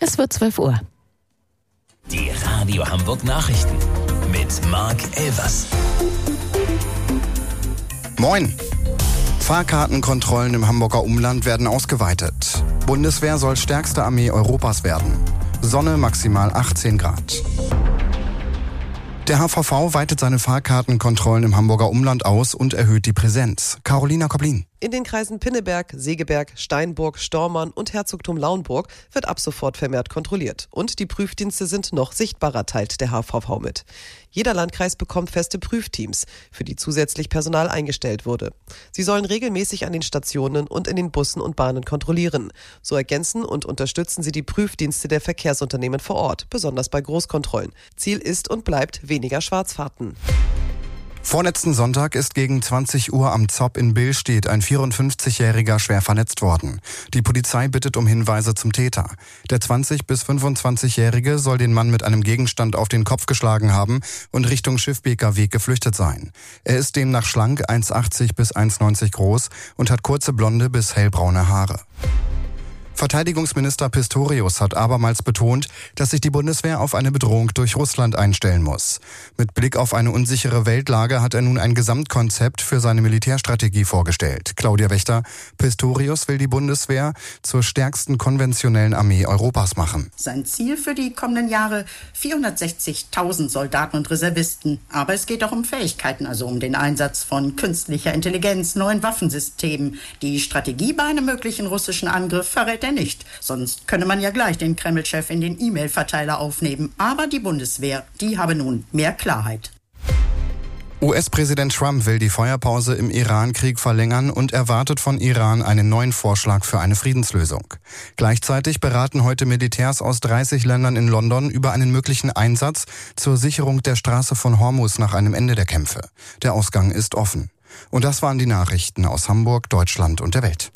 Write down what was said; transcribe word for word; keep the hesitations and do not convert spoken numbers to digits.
Es wird zwölf Uhr. Die Radio Hamburg Nachrichten mit Marc Elvers. Moin! Fahrkartenkontrollen im Hamburger Umland werden ausgeweitet. Bundeswehr soll stärkste Armee Europas werden. Sonne maximal achtzehn Grad. Der H V V weitet seine Fahrkartenkontrollen im Hamburger Umland aus und erhöht die Präsenz. Carolina Koblin. In den Kreisen Pinneberg, Segeberg, Steinburg, Stormann und Herzogtum Lauenburg wird ab sofort vermehrt kontrolliert. Und die Prüfdienste sind noch sichtbarer, teilt der H V V mit. Jeder Landkreis bekommt feste Prüfteams, für die zusätzlich Personal eingestellt wurde. Sie sollen regelmäßig an den Stationen und in den Bussen und Bahnen kontrollieren. So ergänzen und unterstützen sie die Prüfdienste der Verkehrsunternehmen vor Ort, besonders bei Großkontrollen. Ziel ist und bleibt weniger Schwarzfahrten. Vorletzten Sonntag ist gegen zwanzig Uhr am Zopp in Billstedt ein vierundfünfzigjähriger schwer verletzt worden. Die Polizei bittet um Hinweise zum Täter. Der zwanzig- bis fünfundzwanzigjährige soll den Mann mit einem Gegenstand auf den Kopf geschlagen haben und Richtung Schiffbeker Weg geflüchtet sein. Er ist demnach schlank, eins Komma achtzig bis eins Komma neunzig groß und hat kurze blonde bis hellbraune Haare. Verteidigungsminister Pistorius hat abermals betont, dass sich die Bundeswehr auf eine Bedrohung durch Russland einstellen muss. Mit Blick auf eine unsichere Weltlage hat er nun ein Gesamtkonzept für seine Militärstrategie vorgestellt. Claudia Wächter, Pistorius will die Bundeswehr zur stärksten konventionellen Armee Europas machen. Sein Ziel für die kommenden Jahre vierhundertsechzigtausend Soldaten und Reservisten. Aber es geht auch um Fähigkeiten, also um den Einsatz von künstlicher Intelligenz, neuen Waffensystemen. Die Strategie bei einem möglichen russischen Angriff verrät er nicht. Sonst könne man ja gleich den Kreml-Chef in den E-Mail-Verteiler aufnehmen. Aber die Bundeswehr, die habe nun mehr Klarheit. U S-Präsident Trump will die Feuerpause im Iran-Krieg verlängern und erwartet von Iran einen neuen Vorschlag für eine Friedenslösung. Gleichzeitig beraten heute Militärs aus dreißig Ländern in London über einen möglichen Einsatz zur Sicherung der Straße von Hormuz nach einem Ende der Kämpfe. Der Ausgang ist offen. Und das waren die Nachrichten aus Hamburg, Deutschland und der Welt.